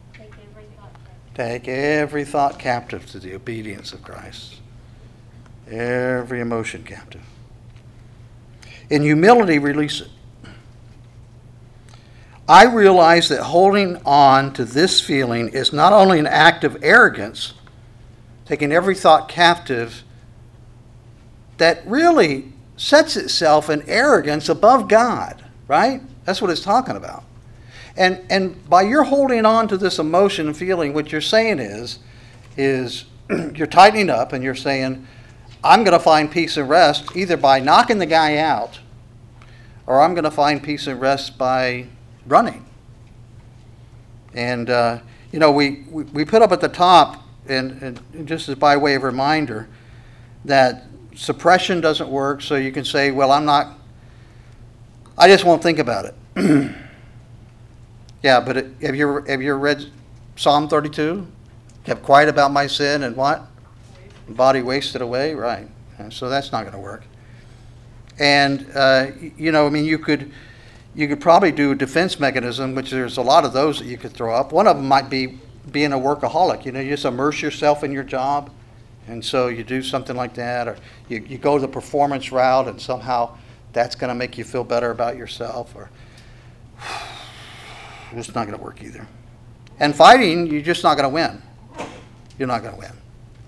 Take every thought captive to the obedience of Christ. Every emotion captive. In humility, release it. I realize that holding on to this feeling is not only an act of arrogance, taking every thought captive, that really sets itself in arrogance above God, right? That's what it's talking about. And by your holding on to this emotion and feeling, what you're saying is you're tightening up and you're saying, I'm going to find peace and rest either by knocking the guy out, or I'm going to find peace and rest by running. And, we put up at the top, and just as by way of reminder, that suppression doesn't work, so you can say, well, I just won't think about it. Yeah, but have you read Psalm 32? Kept quiet about my sin and what? Body wasted away? Right. So that's not going to work. And, you could probably do a defense mechanism, which there's a lot of those that you could throw up. One of them might be being a workaholic. You just immerse yourself in your job. And so you do something like that, or you go the performance route, and somehow that's going to make you feel better about yourself. Or it's not going to work either. And fighting, you're just not going to win. You're not going to win.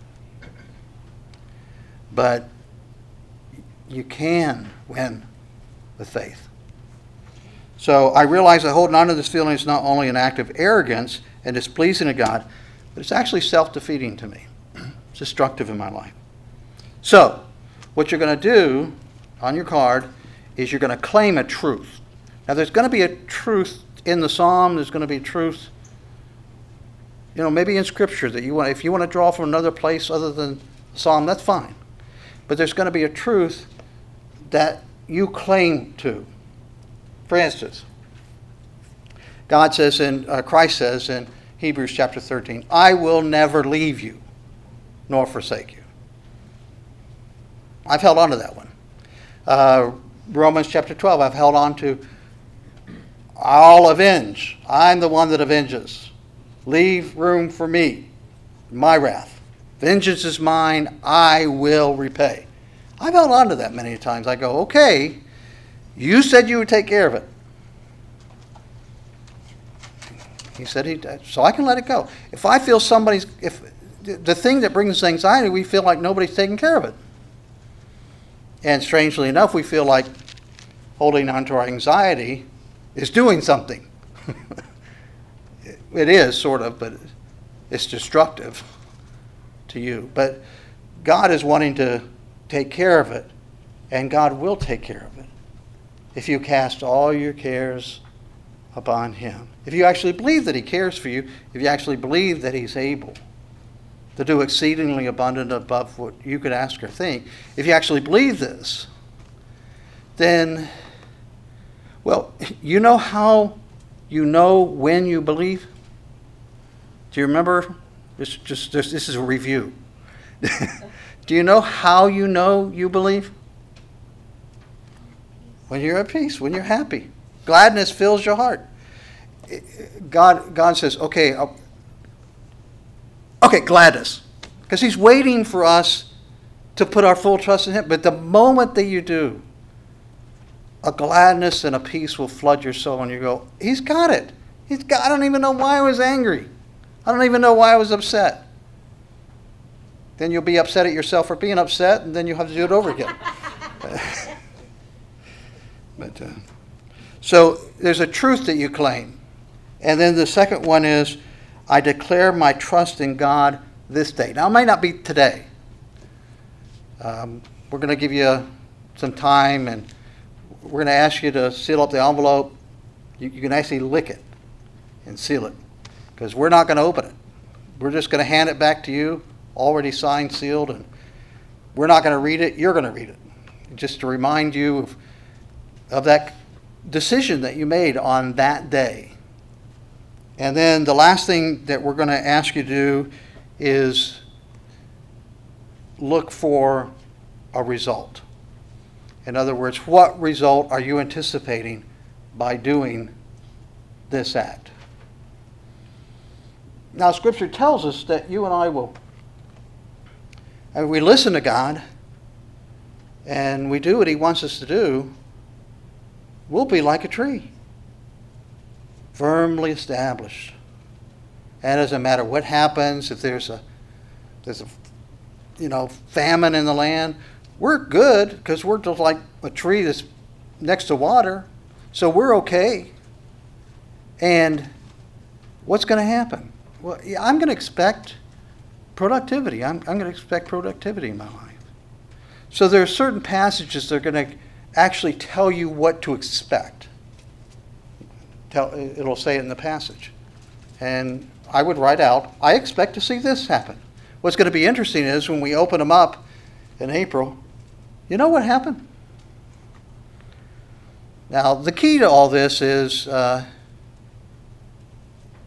But you can win with faith. So I realize that holding on to this feeling is not only an act of arrogance and displeasing to God, but it's actually self-defeating to me. It's destructive in my life. So what you're going to do on your card is you're going to claim a truth. Now there's going to be a truth in the psalm. There's going to be truth, maybe in Scripture that if you want to draw from another place other than the psalm, that's fine. But there's going to be a truth that you claim to. For instance, Christ says in Hebrews chapter 13, I will never leave you nor forsake you. I've held on to that one. Romans chapter 12, I've held on to, I'll avenge. I'm the one that avenges. Leave room for me, my wrath. Vengeance is mine, I will repay. I've held on to that many times. I go, okay, you said you would take care of it. He said he did, so I can let it go. If I feel if the thing that brings anxiety, we feel like nobody's taking care of it. And strangely enough, we feel like holding on to our anxiety is doing something. It is, sort of, but it's destructive to you. But God is wanting to take care of it, and God will take care of it if you cast all your cares upon Him. If you actually believe that He cares for you, if you actually believe that He's able to do exceedingly abundant above what you could ask or think, if you actually believe this, then, well, you know how you know when you believe? Do you remember? This is a review. Do you know how you know you believe? When you're at peace, when you're happy. Gladness fills your heart. God says, okay, gladness. Because He's waiting for us to put our full trust in Him. But the moment that you do, a gladness and a peace will flood your soul, and you go, He's got it. I don't even know why I was angry. I don't even know why I was upset. Then you'll be upset at yourself for being upset, and then you'll have to do it over again. So there's a truth that you claim. And then the second one is, I declare my trust in God this day. Now, it might not be today. We're going to give you some time, and we're going to ask you to seal up the envelope. You can actually lick it and seal it, because we're not going to open it. We're just going to hand it back to you, already signed, sealed, and we're not going to read it. You're going to read it, just to remind you of that decision that you made on that day. And then the last thing that we're going to ask you to do is look for a result. In other words, what result are you anticipating by doing this act? Now, Scripture tells us that you and I will, and we listen to God, and we do what He wants us to do, we'll be like a tree, firmly established. And it doesn't matter what happens, if there's a famine in the land, we're good, because we're just like a tree that's next to water, so we're okay. And what's going to happen? Well, I'm going to expect productivity. I'm going to expect productivity in my life. So there are certain passages that are going to actually tell you what to expect. It'll say it in the passage. And I would write out, I expect to see this happen. What's going to be interesting is when we open them up in April, you know what happened? Now, the key to all this is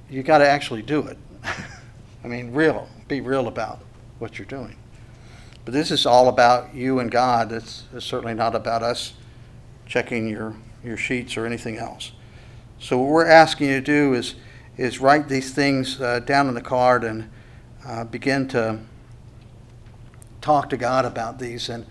you got to actually do it. I mean, be real about what you're doing. But this is all about you and God. It's certainly not about us checking your sheets or anything else. So what we're asking you to do is write these things down on the card and begin to talk to God about these. And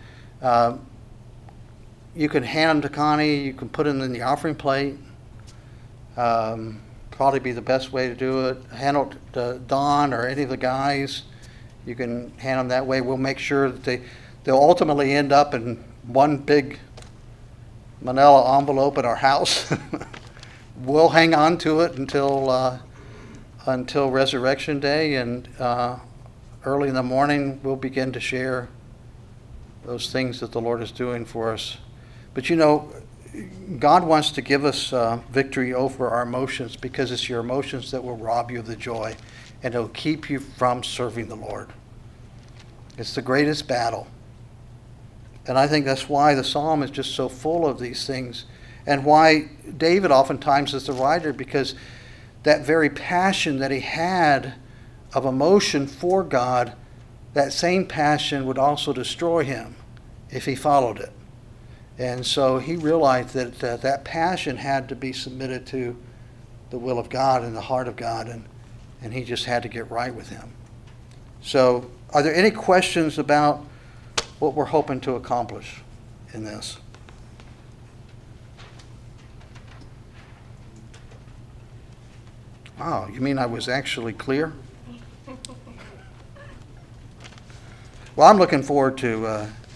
you can hand them to Connie. You can put them in the offering plate. Probably be the best way to do it. Hand it to Don or any of the guys. You can hand them that way. We'll make sure that they'll ultimately end up in one big manila envelope at our house. We'll hang on to it until Resurrection Day, and early in the morning we'll begin to share those things that the Lord is doing for us. But God wants to give us victory over our emotions, because it's your emotions that will rob you of the joy, and it'll keep you from serving the Lord. It's the greatest battle. And I think that's why the psalm is just so full of these things, and why David oftentimes is the writer, because that very passion that he had of emotion for God, that same passion would also destroy him if he followed it. And so he realized that that passion had to be submitted to the will of God and the heart of God, and he just had to get right with him. So are there any questions about what we're hoping to accomplish in this? Wow, you mean I was actually clear? Well, I'm looking forward to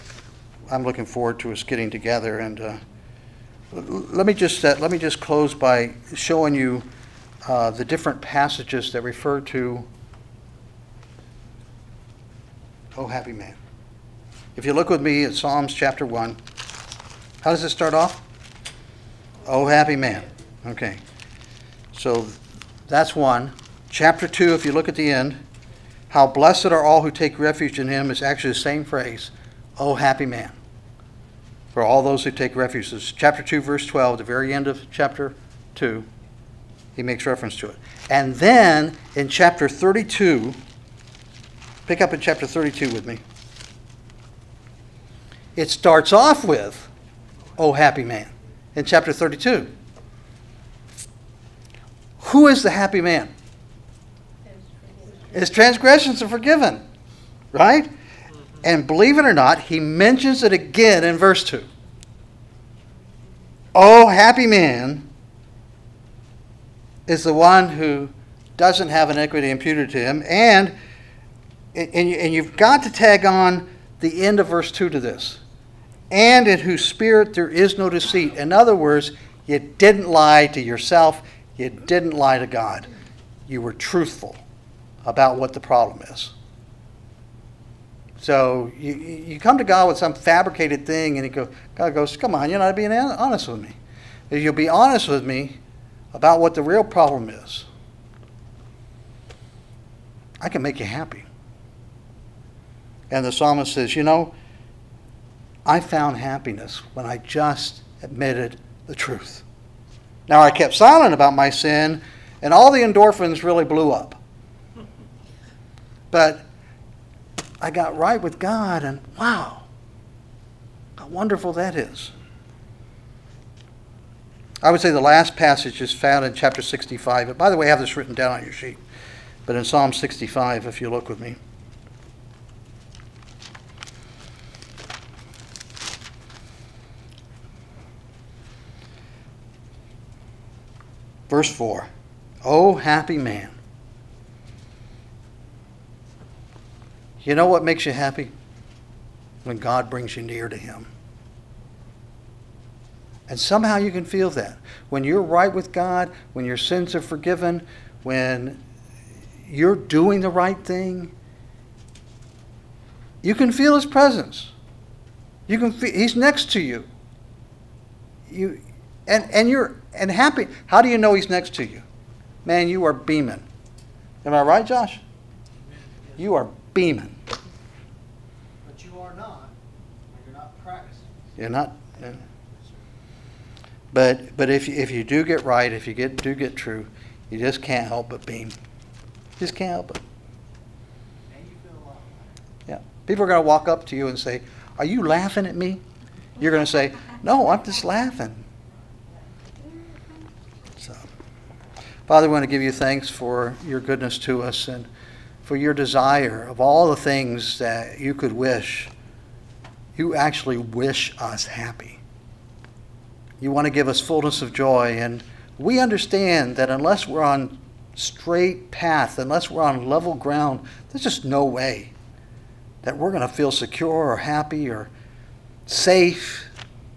us getting together, and let me just close by showing you the different passages that refer to "Oh, happy man." If you look with me at Psalms chapter 1, how does it start off? "Oh, happy man." Okay, so that's one. Chapter 2, if you look at the end, "How blessed are all who take refuge in him," is actually the same phrase, "Oh, happy man," for all those who take refuge. It's chapter 2, verse 12, the very end of chapter 2, he makes reference to it. And then in chapter 32, pick up in chapter 32 with me. It starts off with, "Oh, happy man," in chapter 32. Who is the happy man? His transgressions are forgiven, right? And believe it or not, he mentions it again in verse 2. "Oh, happy man is the one who doesn't have iniquity imputed to him." And you've got to tag on the end of verse 2 to this. "And in whose spirit there is no deceit." In other words, you didn't lie to yourself. You didn't lie to God. You were truthful about what the problem is. So you come to God with some fabricated thing, and God goes, "Come on, you're not being honest with me. If you'll be honest with me about what the real problem is, I can make you happy." And the psalmist says, I found happiness when I just admitted the truth. Now, I kept silent about my sin, and all the endorphins really blew up. But I got right with God, and wow, how wonderful that is. I would say the last passage is found in chapter 65. And by the way, I have this written down on your sheet. But in Psalm 65, if you look with me. Verse 4, "Oh, happy man." You know what makes you happy? When God brings you near to him. And somehow you can feel that. When you're right with God, when your sins are forgiven, when you're doing the right thing, you can feel his presence. You can feel he's next to you. And you're happy. How do you know he's next to you? Man, you are beaming. Am I right, Josh? You are beaming. But you are not, when you're not practicing. You're not. But if you do get right, if you do get true, You just can't help but beam. Just can't help it. And you feel a lot better. Yeah. People are going to walk up to you and say, "Are you laughing at me?" You're going to say, "No, I'm just laughing." So, Father, we want to give you thanks for your goodness to us and for your desire of all the things that you could wish. You actually wish us happy. You want to give us fullness of joy, and we understand that unless we're on straight path, unless we're on level ground, there's just no way that we're going to feel secure or happy or safe.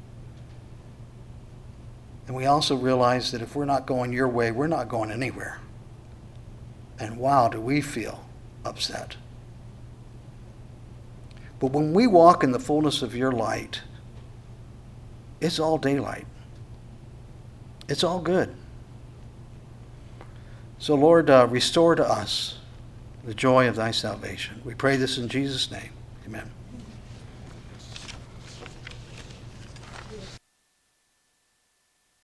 And we also realize that if we're not going your way, we're not going anywhere. And wow, do we feel upset. But when we walk in the fullness of your light, it's all daylight. It's all good. So Lord, restore to us the joy of thy salvation. We pray this in Jesus' name. Amen.